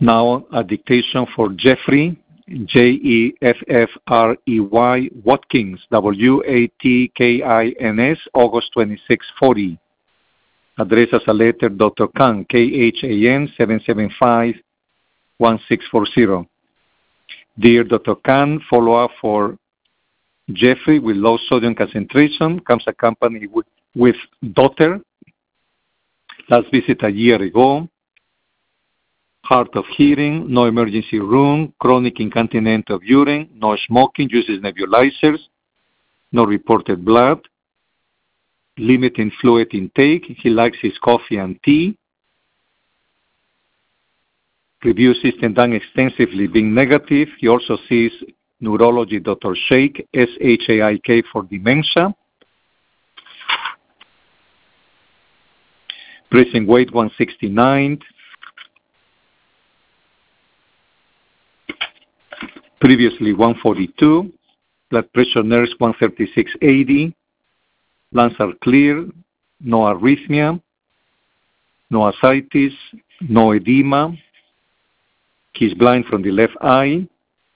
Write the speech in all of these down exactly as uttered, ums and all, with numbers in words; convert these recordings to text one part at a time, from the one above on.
Now a dictation for Jeffrey, J E F F R E Y, Watkins, W A T K I N S, August twenty-sixth, forty. Address as a letter, Doctor Khan, K H A N, seven seven five, one six four zero. Dear Doctor Khan, follow-up for Jeffrey with low sodium concentration, comes accompanied with, with daughter. Last visit a year ago. Hard of hearing, no emergency room, chronic incontinence of urine, no smoking, uses nebulizers, no reported blood, limiting fluid intake. He likes his coffee and tea. Review system done extensively being negative. He also sees neurology Doctor Shaik, S H A I K, for dementia. Present weight one sixty-nine. Previously one forty-two. Blood pressure nurse one thirty-six eighty. Lungs are clear. No arrhythmia. No ascites. No edema. He's blind from the left eye.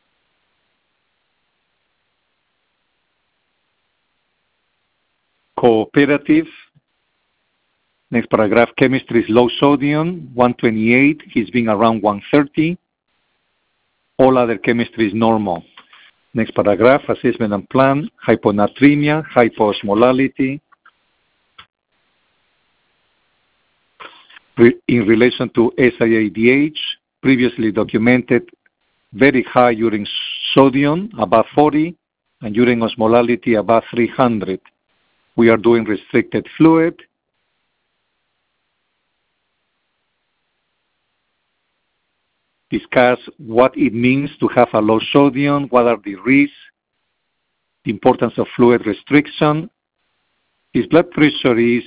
Cooperative. Next paragraph, chemistry is low sodium, one twenty-eight. He's been around one thirty. All other chemistry is normal. Next paragraph, assessment and plan, hyponatremia, hypoosmolality. Re- in relation to S I A D H, previously documented very high urine sodium, above forty, and urine osmolality above three hundred. We are doing restricted fluid. Discuss what it means to have a low sodium, what are the risks, the importance of fluid restriction. His blood pressure is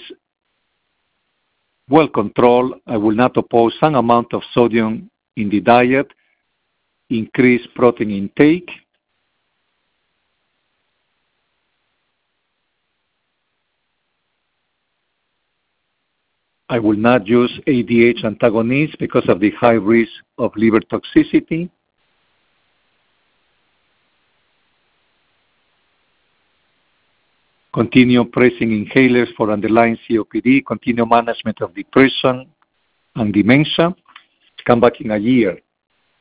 well controlled. I will not oppose some amount of sodium in the diet, increase protein intake. I will not use A D H antagonists because of the high risk of liver toxicity. Continue pressing inhalers for underlying C O P D. Continue management of depression and dementia. Come back in a year.